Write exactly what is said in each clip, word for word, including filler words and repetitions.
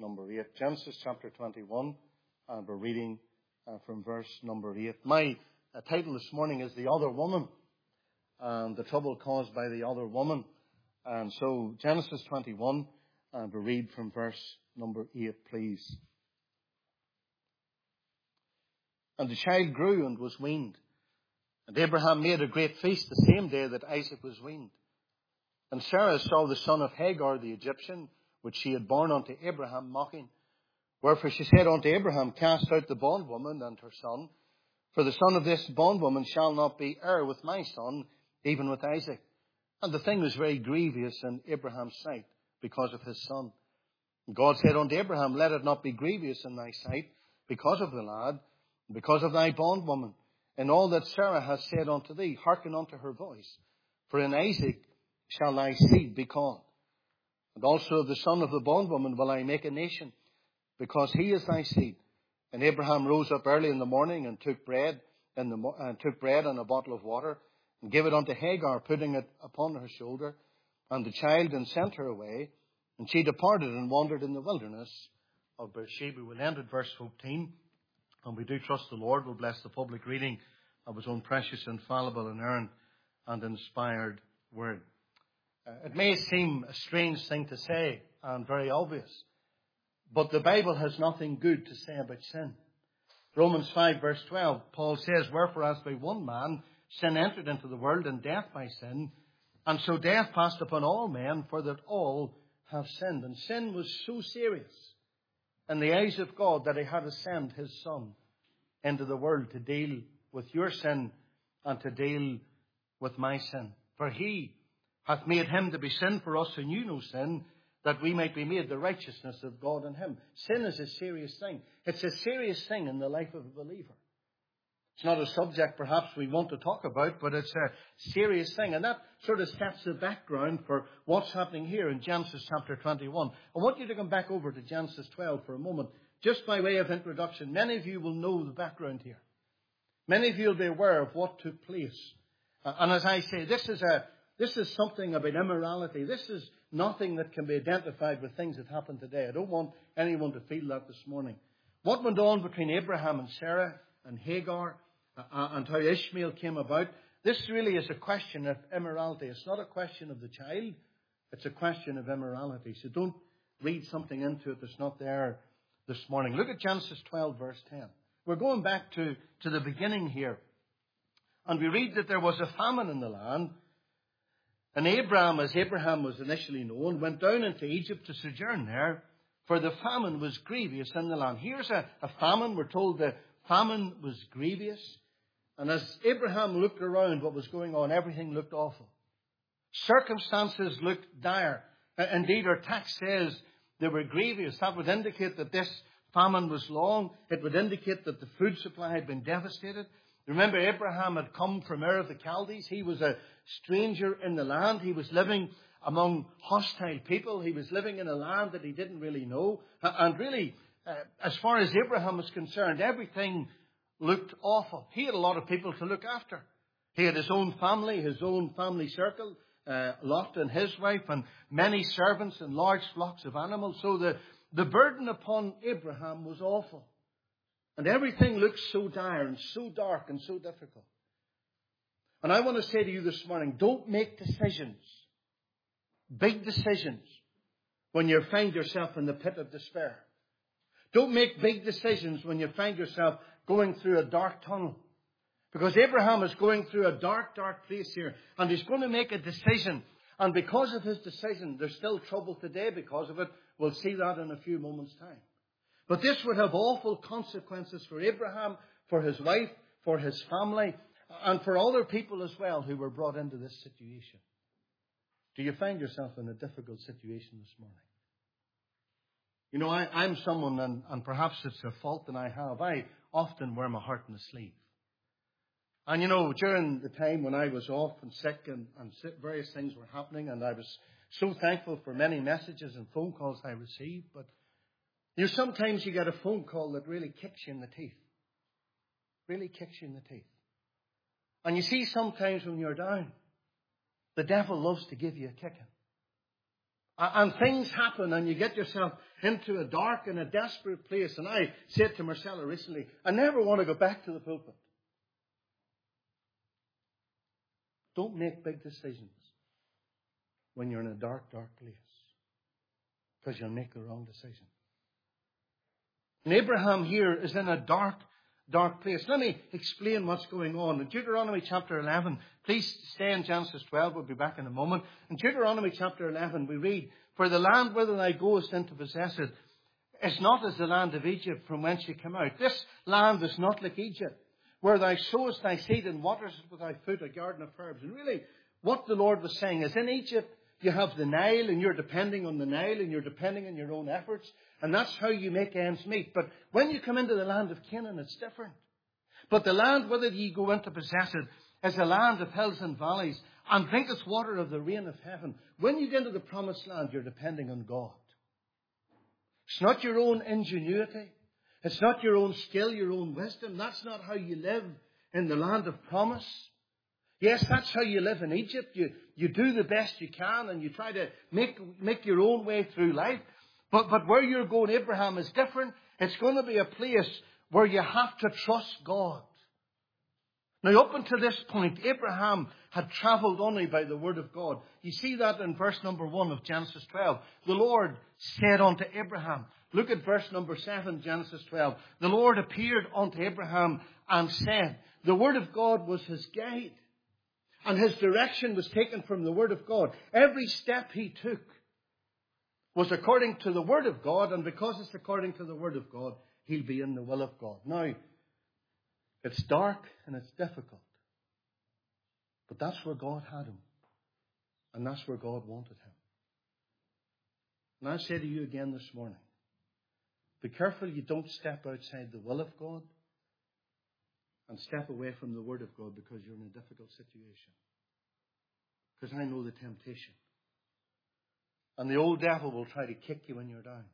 number eight. Genesis chapter twenty-one, and we're reading uh, from verse number eight. My uh, title this morning is The Other Woman, and the trouble caused by the other woman. And so Genesis twenty-one, and we read from verse number eight, please. And the child grew and was weaned. And Abraham made a great feast the same day that Isaac was weaned. And Sarah saw the son of Hagar the Egyptian, which she had borne unto Abraham, mocking. Wherefore she said unto Abraham, Cast out the bondwoman and her son, for the son of this bondwoman shall not be heir with my son, even with Isaac. And the thing was very grievous in Abraham's sight, because of his son. And God said unto Abraham, Let it not be grievous in thy sight, because of the lad, and because of thy bondwoman. In all that Sarah hath said unto thee, hearken unto her voice. For in Isaac shall thy seed be called. And also of the son of the bondwoman will I make a nation, because he is thy seed. And Abraham rose up early in the morning and took bread and, the, and took bread and a bottle of water, and gave it unto Hagar, putting it upon her shoulder, and the child, and sent her away. And she departed and wandered in the wilderness of Beersheba. We'll end at verse fourteen. And we do trust the Lord will bless the public reading of his own precious, infallible, inerrant, and inspired word. Uh, it may seem a strange thing to say and very obvious, but the Bible has nothing good to say about sin. Romans five verse twelve, Paul says, Wherefore as by one man sin entered into the world, and death by sin, and so death passed upon all men, for that all have sinned. And sin was so serious in the eyes of God that he had to send his son into the world to deal with your sin and to deal with my sin. For he hath made him to be sin for us who knew no sin, that we might be made the righteousness of God in him. Sin is a serious thing. It's a serious thing in the life of a believer. It's not a subject perhaps we want to talk about, but it's a serious thing. And that sort of sets the background for what's happening here in Genesis chapter twenty-one. I want you to come back over to Genesis twelve for a moment. Just by way of introduction, many of you will know the background here. Many of you will be aware of what took place. Uh, and as I say, this is a this is something about immorality. This is nothing that can be identified with things that happen today. I don't want anyone to feel that this morning. What went on between Abraham and Sarah and Hagar, uh, and how Ishmael came about, this really is a question of immorality. It's not a question of the child. It's a question of immorality. So don't read something into it that's not there this morning. Look at Genesis twelve, verse ten. We're going back to, to the beginning here. And we read that there was a famine in the land. And Abraham, as Abraham was initially known, went down into Egypt to sojourn there, for the famine was grievous in the land. Here's a, a famine. We're told the famine was grievous. And as Abraham looked around what was going on, everything looked awful. Circumstances looked dire. Indeed, our text says they were grievous. That would indicate that this famine was long. It would indicate that the food supply had been devastated. Remember, Abraham had come from Ur of the Chaldees. He was a stranger in the land. He was living among hostile people. He was living in a land that he didn't really know. And really, uh, as far as Abraham was concerned, everything looked awful. He had a lot of people to look after. He had his own family, his own family circle, uh, Lot and his wife, and many servants and large flocks of animals. So the, the burden upon Abraham was awful. And everything looked so dire and so dark and so difficult. And I want to say to you this morning, don't make decisions, big decisions, when you find yourself in the pit of despair. Don't make big decisions when you find yourself going through a dark tunnel. Because Abraham is going through a dark, dark place here. And he's going to make a decision. And because of his decision, there's still trouble today because of it. We'll see that in a few moments' time. But this would have awful consequences for Abraham, for his wife, for his family, and for other people as well who were brought into this situation. Do you find yourself in a difficult situation this morning? You know, I, I'm someone, and, and perhaps it's a fault that I have, I often wear my heart on the sleeve. And you know, during the time when I was off and sick and, and various things were happening, and I was so thankful for many messages and phone calls I received, but you know, sometimes you get a phone call that really kicks you in the teeth. Really kicks you in the teeth. And you see sometimes when you're down, the devil loves to give you a kicking. And things happen and you get yourself into a dark and a desperate place. And I said to Marcella recently, I never want to go back to the pulpit. Don't make big decisions when you're in a dark, dark place, because you'll make the wrong decision. And Abraham here is in a dark, dark place. Let me explain what's going on. In Deuteronomy chapter eleven, please stay in Genesis twelve, we'll be back in a moment. In Deuteronomy chapter eleven, we read, "For the land whither thou goest in to possess it is not as the land of Egypt from whence you came out. This land is not like Egypt, where thou sowest thy seed and waterest it with thy foot, a garden of herbs." And really, what the Lord was saying is, in Egypt, you have the Nile, and you're depending on the Nile, and you're depending on your own efforts, and that's how you make ends meet. But when you come into the land of Canaan, it's different. But the land whither ye go in to possess it is a land of hills and valleys, and drinketh water of the rain of heaven. When you get into the promised land, you're depending on God. It's not your own ingenuity. It's not your own skill, your own wisdom. That's not how you live in the land of promise. Yes, that's how you live in Egypt. You, you do the best you can and you try to make, make your own way through life. But, but where you're going, Abraham, is different. It's going to be a place where you have to trust God. Now, up until this point, Abraham had travelled only by the word of God. You see that in verse number one of Genesis twelve. The Lord said unto Abraham. Look at verse number seven, Genesis twelve. The Lord appeared unto Abraham and said. The word of God was his guide. And his direction was taken from the word of God. Every step he took was according to the word of God. And because it's according to the word of God, he'll be in the will of God. Now, it's dark and it's difficult. But that's where God had him. And that's where God wanted him. And I say to you again this morning, be careful you don't step outside the will of God and step away from the word of God because you're in a difficult situation. Because I know the temptation. And the old devil will try to kick you when you're down.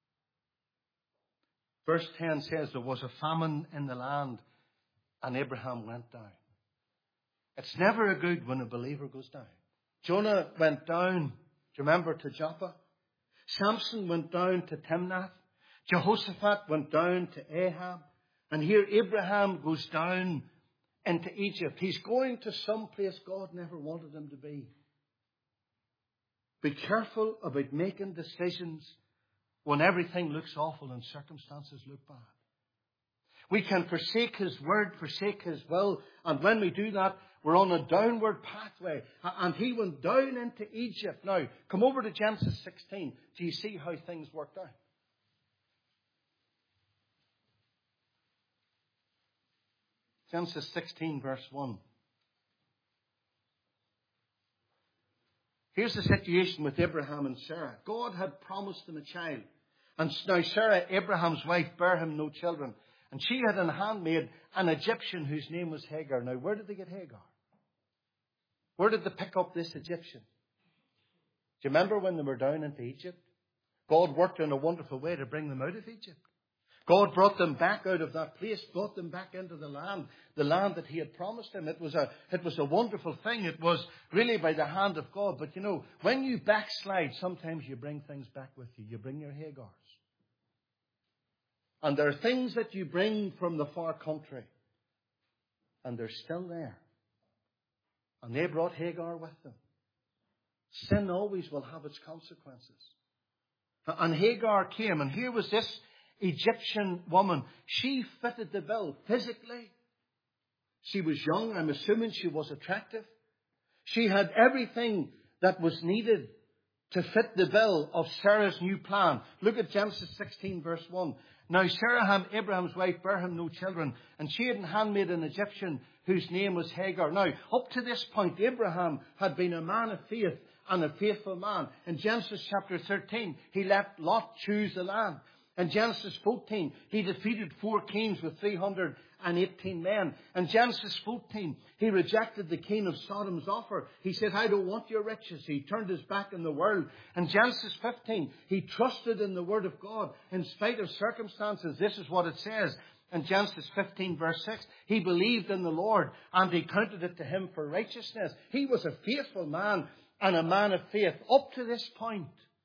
Verse ten says there was a famine in the land and Abraham went down. It's never a good when a believer goes down. Jonah went down, do you remember, to Joppa? Samson went down to Timnath. Jehoshaphat went down to Ahab. And here Abraham goes down into Egypt. He's going to some place God never wanted him to be. Be careful about making decisions when everything looks awful and circumstances look bad. We can forsake his word, forsake his will, and when we do that, we're on a downward pathway. And he went down into Egypt. Now, come over to Genesis sixteen. Do you see how things worked out? Genesis sixteen, verse one. Here's the situation with Abraham and Sarah. God had promised them a child. And now Sarah, Abraham's wife, bare him no children. And she had a handmaid, an Egyptian whose name was Hagar. Now, where did they get Hagar? Where did they pick up this Egyptian? Do you remember when they were down into Egypt? God worked in a wonderful way to bring them out of Egypt. God brought them back out of that place, brought them back into the land, the land that he had promised them. It was a, it was a wonderful thing. It was really by the hand of God. But you know, when you backslide, sometimes you bring things back with you. You bring your Hagars. And there are things that you bring from the far country. And they're still there. And they brought Hagar with them. Sin always will have its consequences. And Hagar came, and here was this Egyptian woman. She fitted the bill physically. She was young. I'm assuming she was attractive. She had everything that was needed to fit the bill of Sarah's new plan. Look at Genesis sixteen, verse one. Now Sarah, Abraham's wife, bare him no children, and she had an handmaid, an Egyptian, whose name was Hagar. Now, up to this point, Abraham had been a man of faith and a faithful man. In Genesis chapter thirteen, he let Lot choose the land. In Genesis fourteen, he defeated four kings with three hundred eighteen men. In Genesis fourteen, he rejected the king of Sodom's offer. He said, I don't want your riches. He turned his back on the world. In Genesis fifteen, he trusted in the word of God in spite of circumstances. This is what it says. In Genesis fifteen, verse six, he believed in the Lord and he counted it to him for righteousness. He was a faithful man and a man of faith up to this point.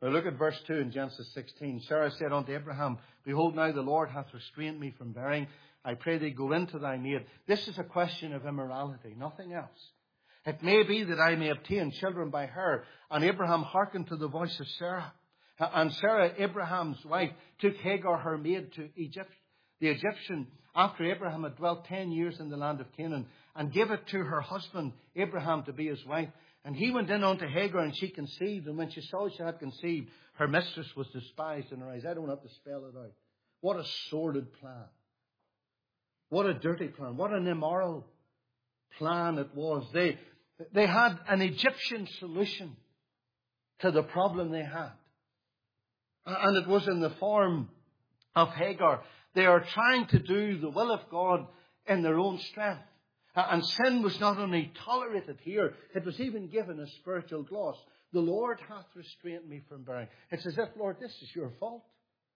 Now look at verse two in Genesis sixteen. Sarah said unto Abraham, Behold, now the Lord hath restrained me from bearing. I pray thee, go in to thy maid. This is a question of immorality, nothing else. It may be that I may obtain children by her. And Abraham hearkened to the voice of Sarah. And Sarah, Abraham's wife, took Hagar, her maid, to Egypt, the Egyptian, after Abraham had dwelt ten years in the land of Canaan, and gave it to her husband, Abraham, to be his wife. And he went in unto Hagar, and she conceived. And when she saw she had conceived, her mistress was despised in her eyes. I don't have to spell it out. What a sordid plan. What a dirty plan. What an immoral plan it was. They, they had an Egyptian solution to the problem they had. And it was in the form of Hagar. They are trying to do the will of God in their own strength. And sin was not only tolerated here, it was even given a spiritual gloss. The Lord hath restrained me from bearing. It's as if, Lord, this is your fault.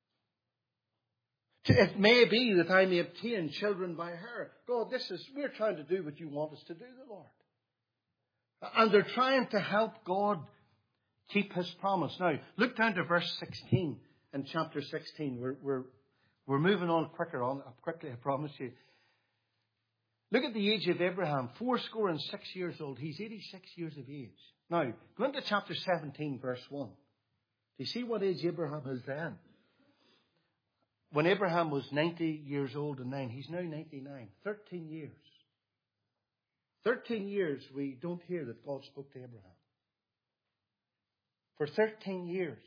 It may be that I may obtain children by her. God, this is, we're trying to do what you want us to do, the Lord. And they're trying to help God keep his promise. Now, look down to verse sixteen in chapter sixteen. We're, we're, we're moving on quicker on, quickly, I promise you. Look at the age of Abraham, fourscore and six years old. He's eighty-six years of age. Now, go into chapter seventeen, verse one. Do you see what age Abraham is then? When Abraham was ninety years old and nine, he's now ninety-nine. Thirteen years. Thirteen years we don't hear that God spoke to Abraham. For thirteen years,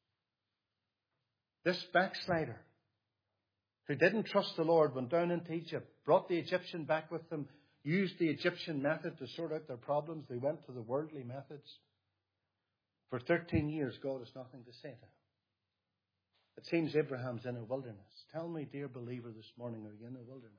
this backslider who didn't trust the Lord went down into Egypt, brought the Egyptian back with them, used the Egyptian method to sort out their problems. They went to the worldly methods. For thirteen years, God has nothing to say to him. It seems Abraham's in a wilderness. Tell me, dear believer, this morning, are you in a wilderness?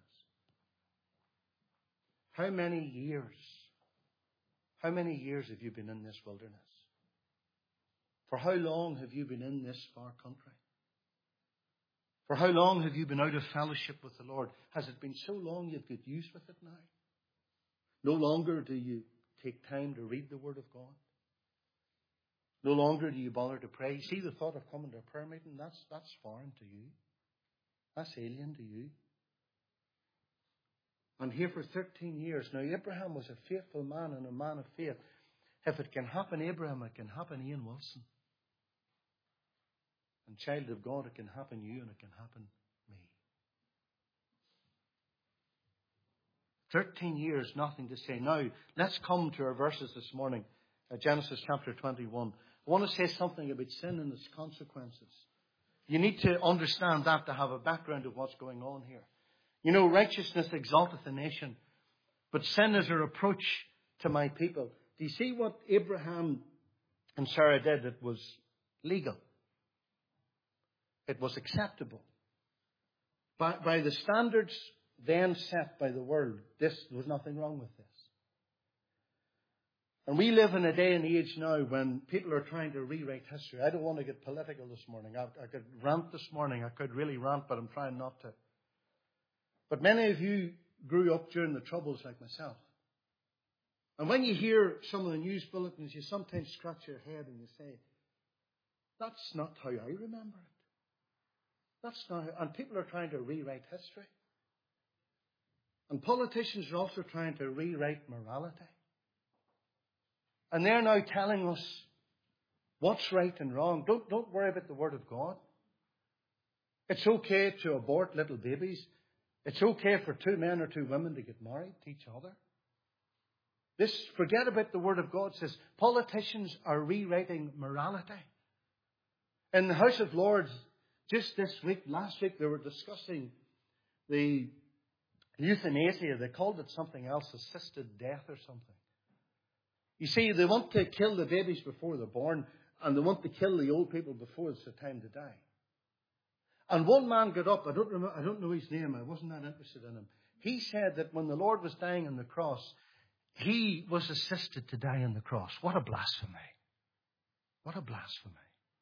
How many years, how many years have you been in this wilderness? For how long have you been in this far country? For how long have you been out of fellowship with the Lord? Has it been so long you've got used with it now? No longer do you take time to read the Word of God? No longer do you bother to pray? See, the thought of coming to a prayer meeting, that's, that's foreign to you. That's alien to you. And here for thirteen years. Now, Abraham was a faithful man and a man of faith. If it can happen Abraham, it can happen Ian Wilson. And child of God, it can happen you and it can happen me. Thirteen years, nothing to say. Now, let's come to our verses this morning. Uh, Genesis chapter twenty-one. I want to say something about sin and its consequences. You need to understand that to have a background of what's going on here. You know, righteousness exalteth a nation, but sin is a reproach to my people. Do you see what Abraham and Sarah did? It was legal. It was acceptable. By, by the standards then set by the world, this, there was nothing wrong with this. And we live in a day and age now when people are trying to rewrite history. I don't want to get political this morning. I, I could rant this morning. I could really rant, but I'm trying not to. But many of you grew up during the Troubles like myself. And when you hear some of the news bulletins, you sometimes scratch your head and you say, that's not how I remember it. That's not how, and people are trying to rewrite history. And politicians are also trying to rewrite morality. And they're now telling us what's right and wrong. Don't, don't worry about the Word of God. It's okay to abort little babies. It's okay for two men or two women to get married to each other. This, forget about the Word of God. It says politicians are rewriting morality. In the House of Lords, just this week, last week, they were discussing the euthanasia. They called it something else, assisted death or something. You see, they want to kill the babies before they're born, and they want to kill the old people before it's the time to die. And one man got up, I don't remember, I don't know his name, I wasn't that interested in him. He said that when the Lord was dying on the cross, he was assisted to die on the cross. What a blasphemy. What a blasphemy.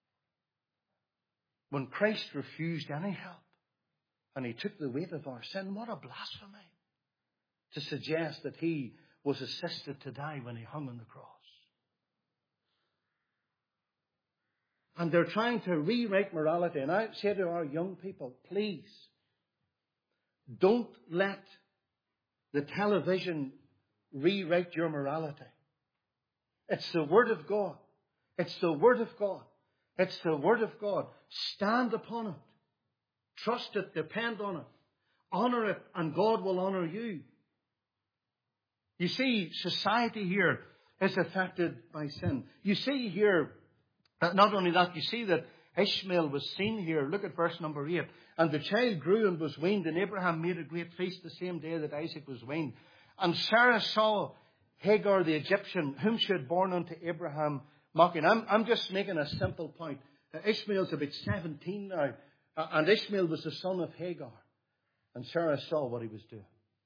When Christ refused any help, and he took the weight of our sin, what a blasphemy to suggest that he was assisted to die when he hung on the cross. And they're trying to rewrite morality. And I say to our young people, please, don't let the television rewrite your morality. It's the Word of God. It's the Word of God. It's the Word of God. Stand upon it. Trust it. Depend on it. Honor it, and God will honor you. You see, society here is affected by sin. You see here, not only that, you see that Ishmael was seen here. Look at verse number eight. And the child grew and was weaned, and Abraham made a great feast the same day that Isaac was weaned. And Sarah saw Hagar the Egyptian, whom she had borne unto Abraham, mocking. I'm, I'm just making a simple point. Ishmael's about seventeen now, and Ishmael was the son of Hagar. And Sarah saw what he was doing.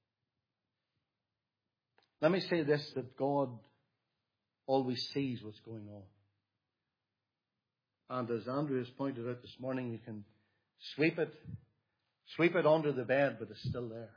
Let me say this, that God always sees what's going on. And as Andrew has pointed out this morning, you can sweep it, sweep it under the bed, but it's still there.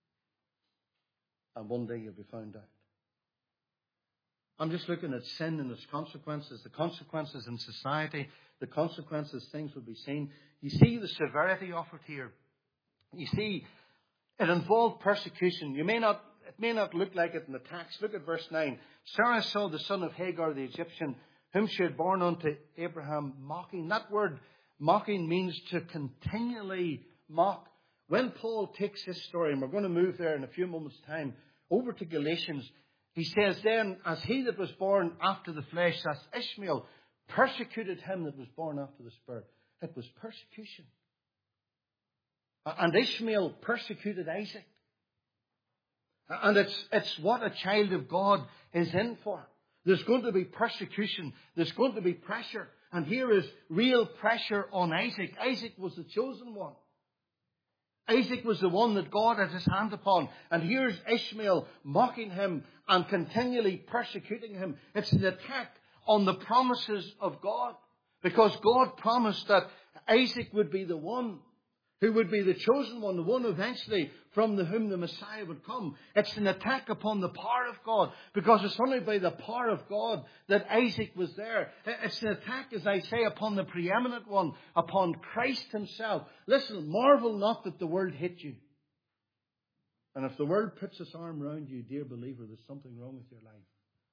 And one day you'll be found out. I'm just looking at sin and its consequences, the consequences in society, the consequences things will be seen. You see the severity of it here. You see, it involved persecution. You may not, it may not look like it in the text. Look at verse nine. Sarah saw the son of Hagar the Egyptian, whom she had borne unto Abraham, mocking. That word mocking means to continually mock. When Paul takes this story, and we're going to move there in a few moments' time, over to Galatians, he says then, as he that was born after the flesh, that's Ishmael, persecuted him that was born after the Spirit. It was persecution. And Ishmael persecuted Isaac. And it's, it's what a child of God is in for. There's going to be persecution. There's going to be pressure. And here is real pressure on Isaac. Isaac was the chosen one. Isaac was the one that God had his hand upon. And here's Ishmael mocking him and continually persecuting him. It's an attack on the promises of God. Because God promised that Isaac would be the one who would be the chosen one, the one eventually from the whom the Messiah would come. It's an attack upon the power of God, because it's only by the power of God that Isaac was there. It's an attack, as I say, upon the preeminent one, upon Christ himself. Listen, marvel not that the world hate you. And if the world puts its arm around you, dear believer, there's something wrong with your life.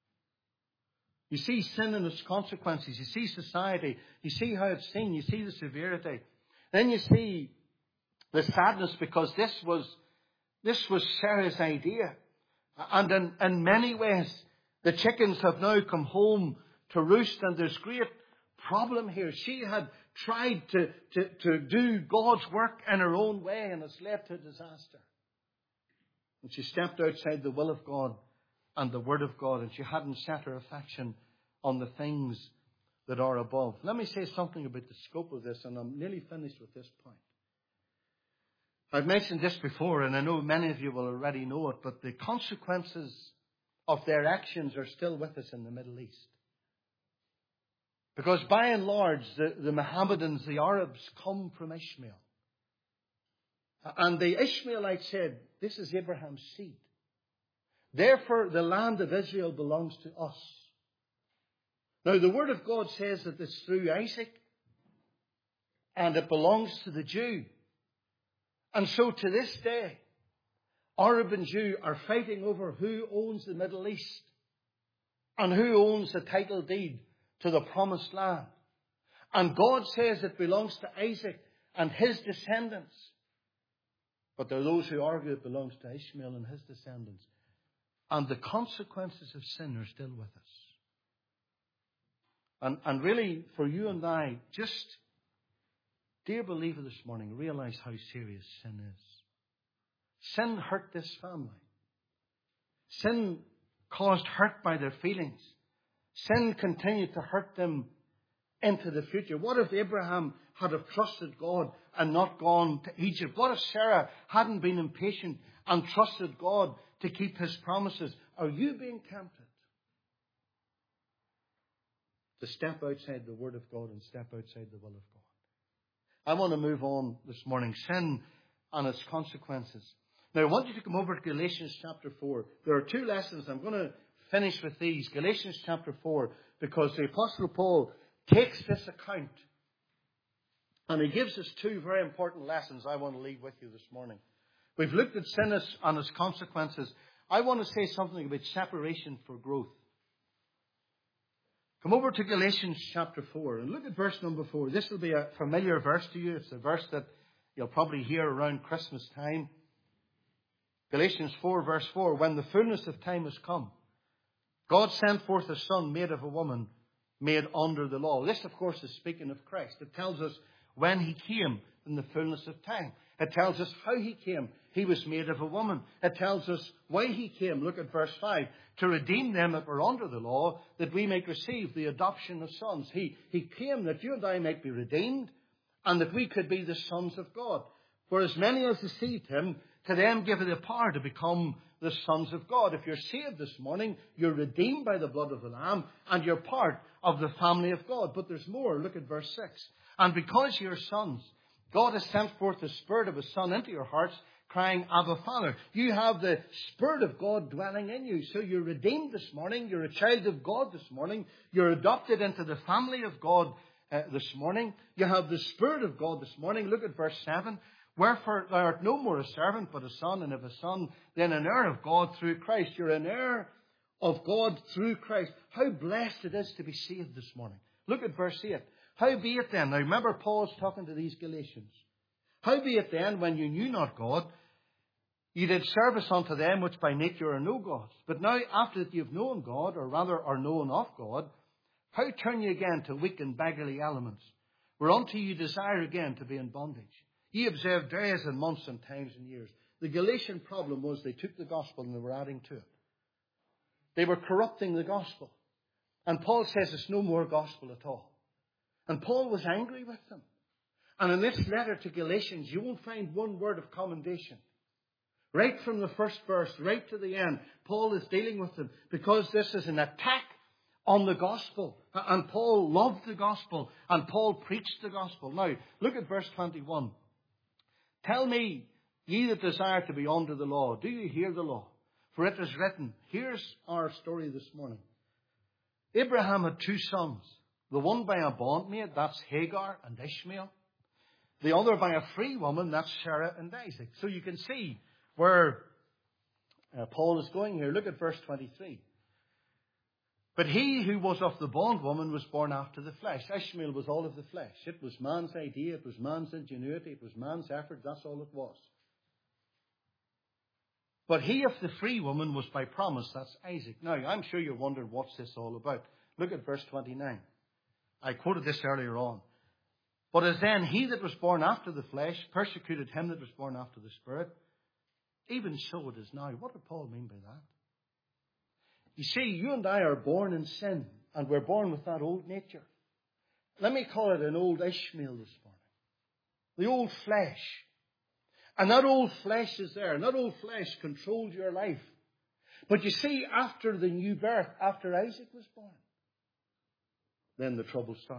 You see sin and its consequences. You see society. You see how it's seen. You see the severity. Then you see the sadness, because this was this was Sarah's idea. And in, in many ways, the chickens have now come home to roost, and there's great problem here. She had tried to, to, to do God's work in her own way, and it's led to disaster. And she stepped outside the will of God and the Word of God, and she hadn't set her affection on the things that are above. Let me say something about the scope of this, and I'm nearly finished with this point. I've mentioned this before, and I know many of you will already know it, but the consequences of their actions are still with us in the Middle East. Because by and large, the, the Mohammedans, the Arabs, come from Ishmael. And the Ishmaelites said, this is Abraham's seed. Therefore, the land of Israel belongs to us. Now, the Word of God says that it's through Isaac, and it belongs to the Jew. And so to this day, Arab and Jew are fighting over who owns the Middle East and who owns the title deed to the promised land. And God says it belongs to Isaac and his descendants. But there are those who argue it belongs to Ishmael and his descendants. And the consequences of sin are still with us. And, and really, for you and I, just, dear believer, this morning, realize how serious sin is. Sin hurt this family. Sin caused hurt by their feelings. Sin continued to hurt them into the future. What if Abraham had have trusted God and not gone to Egypt? What if Sarah hadn't been impatient and trusted God to keep his promises? Are you being tempted to step outside the Word of God and step outside the will of God? I want to move on this morning. Sin and its consequences. Now, I want you to come over to Galatians chapter four. There are two lessons. I'm going to finish with these. Galatians chapter four, because the Apostle Paul takes this account and he gives us two very important lessons I want to leave with you this morning. We've looked at sin and its consequences. I want to say something about separation for growth. Come over to Galatians chapter four and look at verse number four. This will be a familiar verse to you. It's a verse that you'll probably hear around Christmas time. Galatians four verse four. When the fullness of time has come, God sent forth a son made of a woman, made under the law. This, of course, is speaking of Christ. It tells us when he came in the fullness of time. It tells us how he came. He was made of a woman. It tells us why he came. Look at verse five. To redeem them that were under the law, that we might receive the adoption of sons. He, he came that you and I might be redeemed, and that we could be the sons of God. For as many as received him, to them give it the power to become the sons of God. If you're saved this morning, you're redeemed by the blood of the Lamb, and you're part of the family of God. But there's more. Look at verse six. And because you're sons, God has sent forth the Spirit of His Son into your hearts, crying, Abba, Father. You have the Spirit of God dwelling in you. So you're redeemed this morning. You're a child of God this morning. You're adopted into the family of God uh, this morning. You have the Spirit of God this morning. Look at verse seven. Wherefore thou art no more a servant, but a son, and if a son, then an heir of God through Christ. You're an heir of God through Christ. How blessed it is to be saved this morning. Look at verse eight. Howbeit then, now remember Paul's talking to these Galatians. Howbeit then, when you knew not God, you did service unto them which by nature are no gods. But now, after that you've known God, or rather are known of God, how turn you again to weak and beggarly elements, whereunto you desire again to be in bondage? Ye observe days and months and times and years. The Galatian problem was they took the gospel and they were adding to it. They were corrupting the gospel. And Paul says it's no more gospel at all. And Paul was angry with them. And in this letter to Galatians, you won't find one word of commendation. Right from the first verse, right to the end, Paul is dealing with them because this is an attack on the gospel. And Paul loved the gospel. And Paul preached the gospel. Now, look at verse twenty-one. Tell me, ye that desire to be under the law, do you hear the law? For it is written, here's our story this morning. Abraham had two sons. The one by a bondmaid, that's Hagar and Ishmael. The other by a free woman, that's Sarah and Isaac. So you can see where uh, Paul is going here. Look at verse twenty-three. But he who was of the bondwoman was born after the flesh. Ishmael was all of the flesh. It was man's idea. It was man's ingenuity. It was man's effort. That's all it was. But he of the free woman was by promise. That's Isaac. Now, I'm sure you're wondering what's this all about. Look at verse twenty-nine. I quoted this earlier on. But as then he that was born after the flesh persecuted him that was born after the Spirit, even so it is now. What did Paul mean by that? You see, you and I are born in sin, and we're born with that old nature. Let me call it an old Ishmael this morning. The old flesh. And that old flesh is there, and that old flesh controls your life. But you see, after the new birth, after Isaac was born, then the trouble started.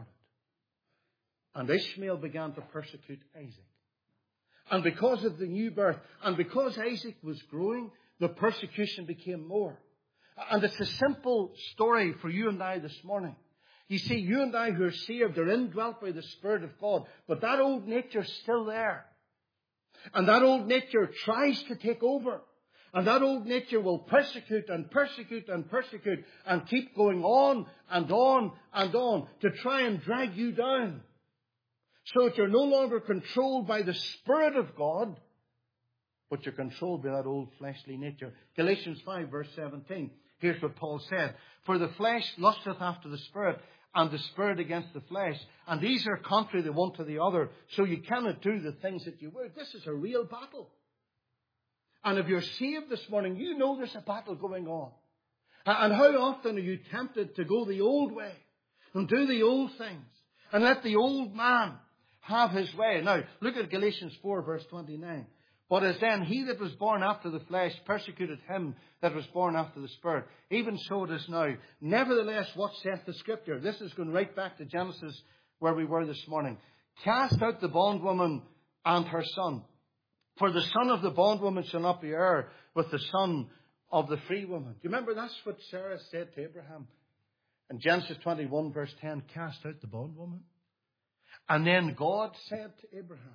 And Ishmael began to persecute Isaac. And because of the new birth, and because Isaac was growing, the persecution became more. And it's a simple story for you and I this morning. You see, you and I who are saved are indwelt by the Spirit of God, but that old nature is still there. And that old nature tries to take over. And that old nature will persecute and persecute and persecute and keep going on and on and on to try and drag you down. So that you're no longer controlled by the Spirit of God, but you're controlled by that old fleshly nature. Galatians five verse seventeen. Here's what Paul said. For the flesh lusteth after the Spirit, and the Spirit against the flesh. And these are contrary the one to the other, so you cannot do the things that you would. This is a real battle. And if you're saved this morning, you know there's a battle going on. And how often are you tempted to go the old way and do the old things and let the old man have his way? Now, look at Galatians four verse twenty-nine. But as then he that was born after the flesh persecuted him that was born after the Spirit, even so it is now. Nevertheless, what saith the Scripture? This is going right back to Genesis where we were this morning. Cast out the bondwoman and her son. For the son of the bondwoman shall not be heir with the son of the free woman. Do you remember that's what Sarah said to Abraham? In Genesis twenty-one, verse ten, cast out the bondwoman. And then God said to Abraham,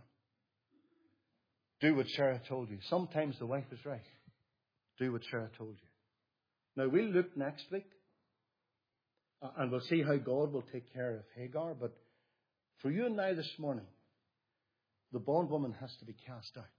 do what Sarah told you. Sometimes the wife is right. Do what Sarah told you. Now, we'll look next week, and we'll see how God will take care of Hagar. But for you and I this morning, the bondwoman has to be cast out.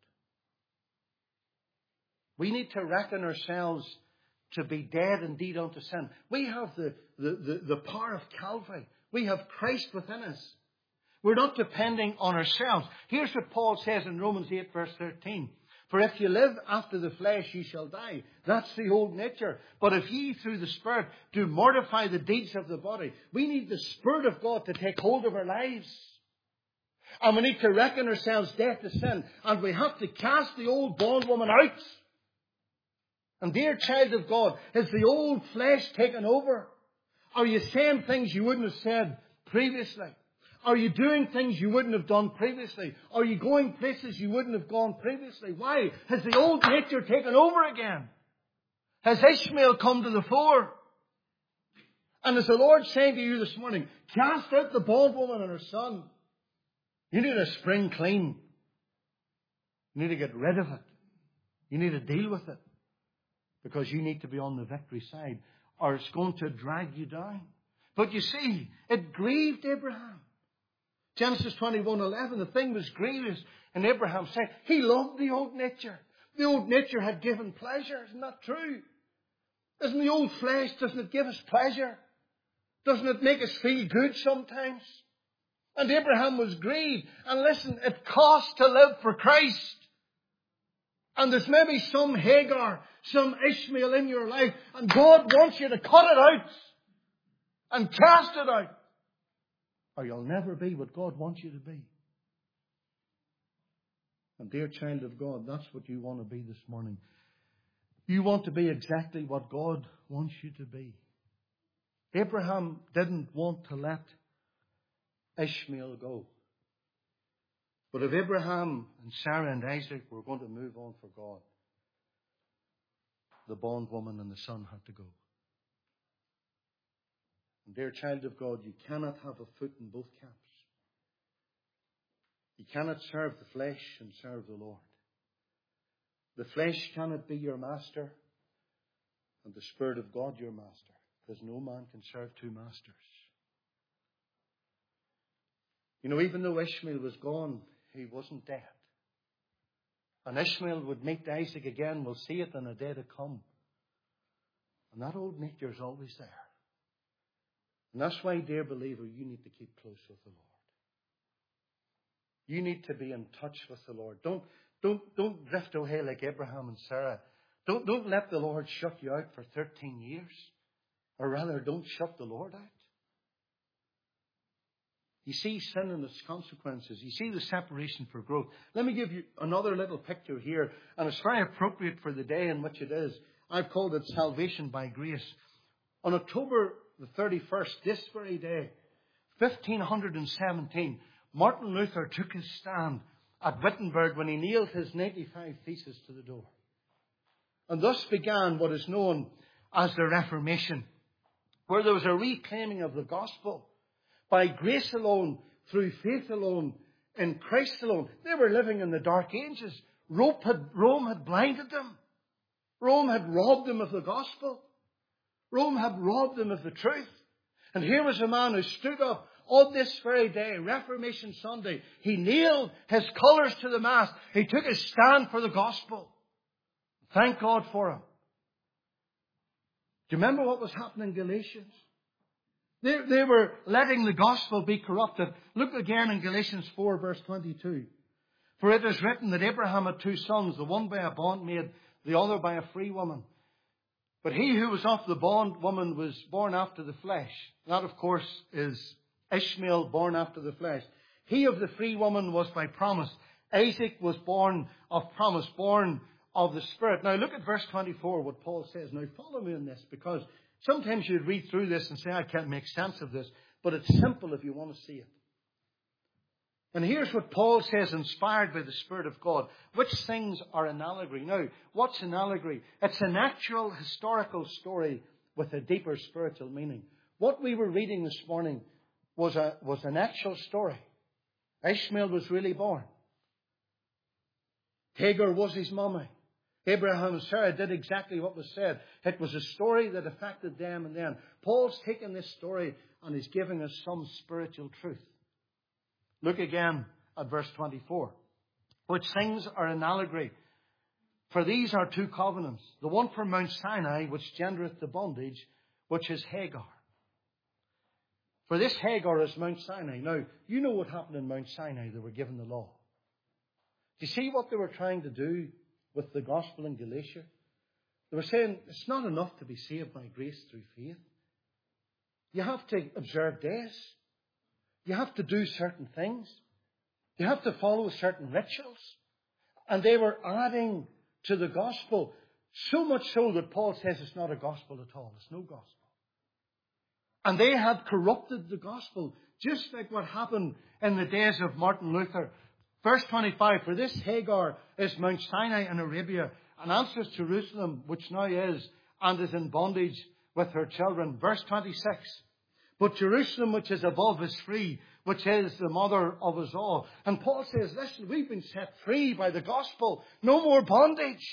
We need to reckon ourselves to be dead indeed unto sin. We have the, the, the, the power of Calvary. We have Christ within us. We're not depending on ourselves. Here's what Paul says in Romans eight, verse thirteen. For if you live after the flesh, ye shall die. That's the old nature. But if ye through the Spirit do mortify the deeds of the body, we need the Spirit of God to take hold of our lives. And we need to reckon ourselves dead to sin. And we have to cast the old bondwoman out. And dear child of God, is the old flesh taken over? Are you saying things you wouldn't have said previously? Are you doing things you wouldn't have done previously? Are you going places you wouldn't have gone previously? Why? Has the old nature taken over again? Has Ishmael come to the fore? And is the Lord saying to you this morning, cast out the bondwoman and her son. You need to spring clean. You need to get rid of it. You need to deal with it. Because you need to be on the victory side, or it's going to drag you down. But you see, it grieved Abraham. Genesis twenty-one eleven, the thing was grievous. And Abraham said, he loved the old nature. The old nature had given pleasure. Isn't that true? Isn't the old flesh, doesn't it give us pleasure? Doesn't it make us feel good sometimes? And Abraham was grieved. And listen, it costs to live for Christ. And there's maybe some Hagar, some Ishmael in your life, and God wants you to cut it out and cast it out, or you'll never be what God wants you to be. And dear child of God, that's what you want to be this morning. You want to be exactly what God wants you to be. Abraham didn't want to let Ishmael go. But if Abraham and Sarah and Isaac were going to move on for God, the bondwoman and the son had to go. And dear child of God, you cannot have a foot in both camps. You cannot serve the flesh and serve the Lord. The flesh cannot be your master, and the Spirit of God your master, because no man can serve two masters. You know, even though Ishmael was gone, he wasn't dead. And Ishmael would meet Isaac again. We'll see it in a day to come. And that old nature is always there. And that's why, dear believer, you need to keep close with the Lord. You need to be in touch with the Lord. Don't, don't, don't drift away like Abraham and Sarah. Don't, don't let the Lord shut you out for thirteen years. Or rather, don't shut the Lord out. You see sin and its consequences. You see the separation for growth. Let me give you another little picture here. And it's very appropriate for the day in which it is. I've called it Salvation by Grace. On October the thirty-first, this very day, fifteen seventeen, Martin Luther took his stand at Wittenberg when he nailed his ninety-five Theses to the door. And thus began what is known as the Reformation, where there was a reclaiming of the gospel. By grace alone, through faith alone, in Christ alone. They were living in the dark ages. Rome had, Rome had blinded them. Rome had robbed them of the gospel. Rome had robbed them of the truth. And here was a man who stood up on this very day, Reformation Sunday. He nailed his colours to the mast. He took his stand for the gospel. Thank God for him. Do you remember what was happening in Galatians? They, they were letting the gospel be corrupted. Look again in Galatians four, verse twenty-two. For it is written that Abraham had two sons, the one by a bondmaid, the other by a free woman. But he who was of the bondwoman was born after the flesh. That, of course, is Ishmael, born after the flesh. He of the free woman was by promise. Isaac was born of promise, born of the Spirit. Now look at verse twenty-four, what Paul says. Now follow me in this, because sometimes you'd read through this and say, I can't make sense of this. But it's simple if you want to see it. And here's what Paul says, inspired by the Spirit of God. Which things are an allegory? Now, what's an allegory? It's an actual historical story with a deeper spiritual meaning. what we were reading this morning was a was an actual story. Ishmael was really born. Hagar was his mummy. Abraham and Sarah did exactly what was said. It was a story that affected them and then. Paul's taken this story and he's giving us some spiritual truth. Look again at verse twenty-four. Which things are an allegory. For these are two covenants. The one from Mount Sinai, which gendereth the bondage, which is Hagar. For this Hagar is Mount Sinai. Now, you know what happened in Mount Sinai. They were given the law. Do you see what they were trying to do with the gospel in Galatia? They were saying it's not enough to be saved by grace through faith. You have to observe days. You have to do certain things. You have to follow certain rituals. And they were adding to the gospel, so much so that Paul says it's not a gospel at all. It's no gospel. And they had corrupted the gospel, just like what happened in the days of Martin Luther. Verse twenty-five, for this Hagar is Mount Sinai in Arabia, and answers Jerusalem, which now is, and is in bondage with her children. Verse twenty-six, but Jerusalem, which is above, is free, which is the mother of us all. And Paul says, listen, we've been set free by the gospel. No more bondage.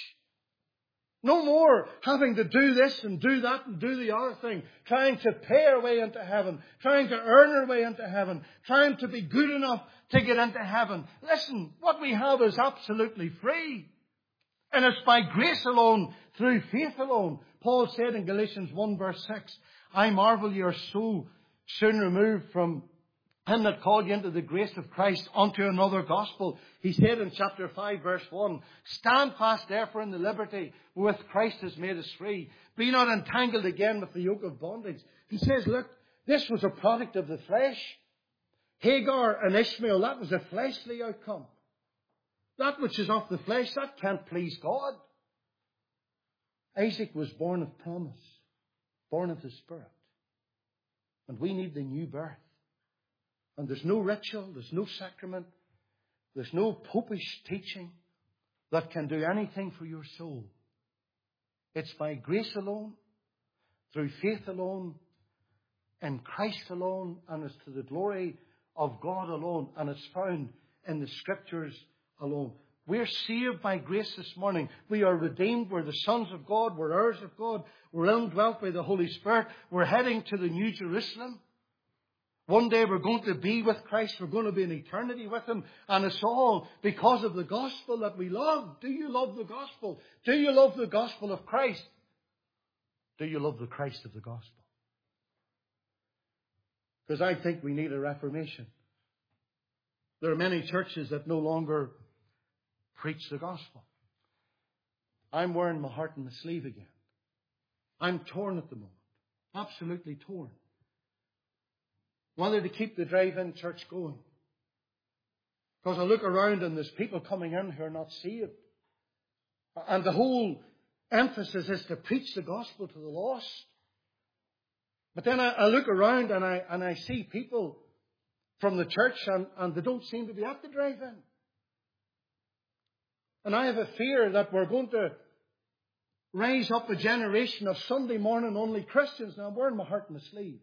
No more having to do this and do that and do the other thing. Trying to pay our way into heaven. Trying to earn our way into heaven. Trying to be good enough to get into heaven. Listen, what we have is absolutely free. And it's by grace alone, through faith alone. Paul said in Galatians one verse six, I marvel you are so soon removed from him that called you into the grace of Christ unto another gospel. He said in chapter five verse one, stand fast therefore in the liberty with Christ has made us free. Be not entangled again with the yoke of bondage. He says, look, this was a product of the flesh. Hagar and Ishmael, that was a fleshly outcome. That which is of the flesh, that can't please God. Isaac was born of promise, born of the Spirit. And we need the new birth. And there's no ritual, there's no sacrament, there's no popish teaching that can do anything for your soul. It's by grace alone, through faith alone, in Christ alone, and it's to the glory of God alone, and it's found in the Scriptures alone. We're saved by grace this morning. We are redeemed. We're the sons of God. We're heirs of God. We're indwelt by the Holy Spirit. We're heading to the New Jerusalem. One day we're going to be with Christ. We're going to be in eternity with Him. And it's all because of the gospel that we love. Do you love the gospel? Do you love the gospel of Christ? Do you love the Christ of the gospel? Because I think we need a reformation. There are many churches that no longer preach the gospel. I'm wearing my heart in my sleeve again. I'm torn at the moment. Absolutely torn. Whether to keep the drive-in church going. Because I look around and there's people coming in who are not saved. And the whole emphasis is to preach the gospel to the lost. But then I, I look around and I, and I see people from the church and, and they don't seem to be at the drive-in. And I have a fear that we're going to raise up a generation of Sunday morning only Christians. Now I'm wearing my heart in my sleeve.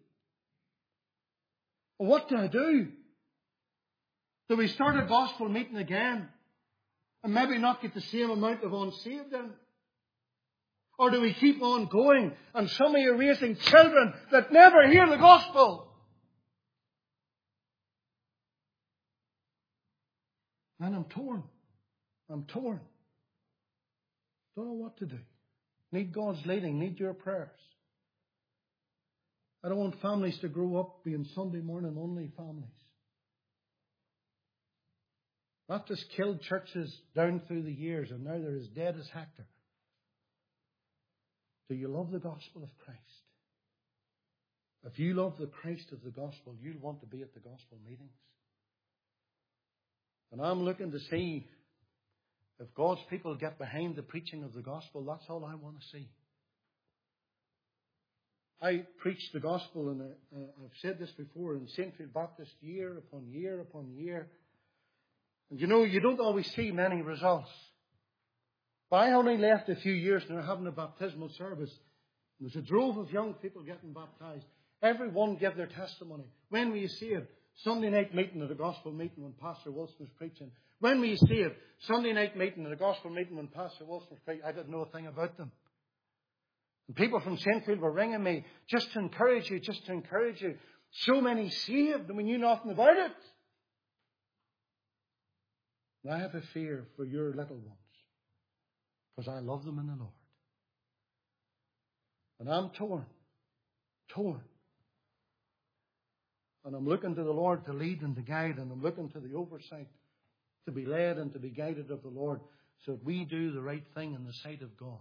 Well, what do I do? Do we start a gospel meeting again and maybe not get the same amount of unsaved in? Or do we keep on going and some of you are raising children that never hear the gospel? And I'm torn. I'm torn. Don't know what to do. Need God's leading. Need your prayers. I don't want families to grow up being Sunday morning only families. That just killed churches down through the years and now they're as dead as Hector. Do you love the gospel of Christ? If you love the Christ of the gospel, you'll want to be at the gospel meetings. And I'm looking to see if God's people get behind the preaching of the gospel. That's all I want to see. I preach the gospel, and uh, I've said this before, in Saintfield Baptist year upon year upon year. And you know, you don't always see many results. But I only left a few years and they're having a baptismal service. There's a drove of young people getting baptized. Everyone give their testimony. When were you saved? Sunday night meeting at a gospel meeting when Pastor Wilson was preaching. When were you saved? Sunday night meeting at a gospel meeting when Pastor Wilson was preaching. I didn't know a thing about them. And people from Saintfield were ringing me just to encourage you, just to encourage you. So many saved and we knew nothing about it. And I have a fear for your little ones because I love them in the Lord. And I'm torn, torn. And I'm looking to the Lord to lead and to guide, and I'm looking to the oversight to be led and to be guided of the Lord so that we do the right thing in the sight of God.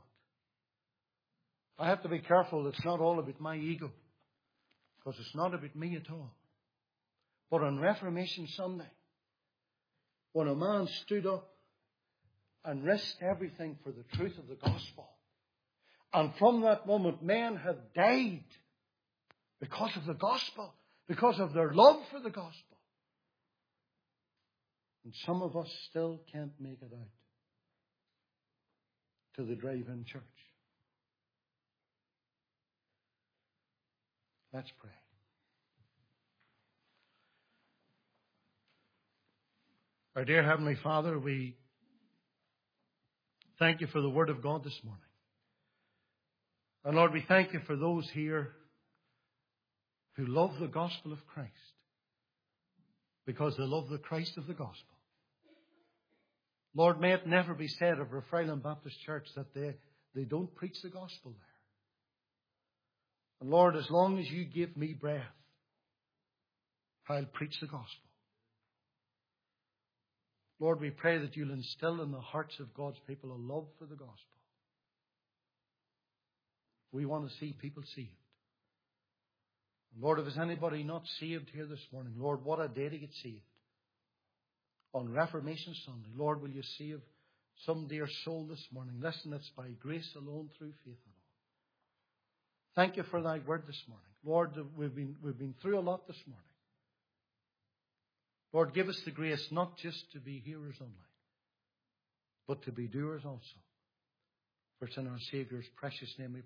I have to be careful it's not all about my ego, because it's not about me at all. But on Reformation Sunday, when a man stood up and risked everything for the truth of the gospel, and from that moment men have died because of the gospel, because of their love for the gospel. And some of us still can't make it out to the drive-in church. Let's pray. Our dear Heavenly Father, we thank you for the Word of God this morning. And Lord, we thank you for those here who love the gospel of Christ because they love the Christ of the gospel. Lord, may it never be said of Refrailin Baptist Church that they, they don't preach the gospel there. And Lord, as long as you give me breath, I'll preach the gospel. Lord, we pray that you'll instill in the hearts of God's people a love for the gospel. We want to see people saved. Lord, if there's anybody not saved here this morning, Lord, what a day to get saved. On Reformation Sunday, Lord, will you save some dear soul this morning? Listen, it's by grace alone, through faith alone. Thank you for thy word this morning. Lord, we've been, we've been through a lot this morning. Lord, give us the grace not just to be hearers only, but to be doers also. For it's in our Saviour's precious name we pray.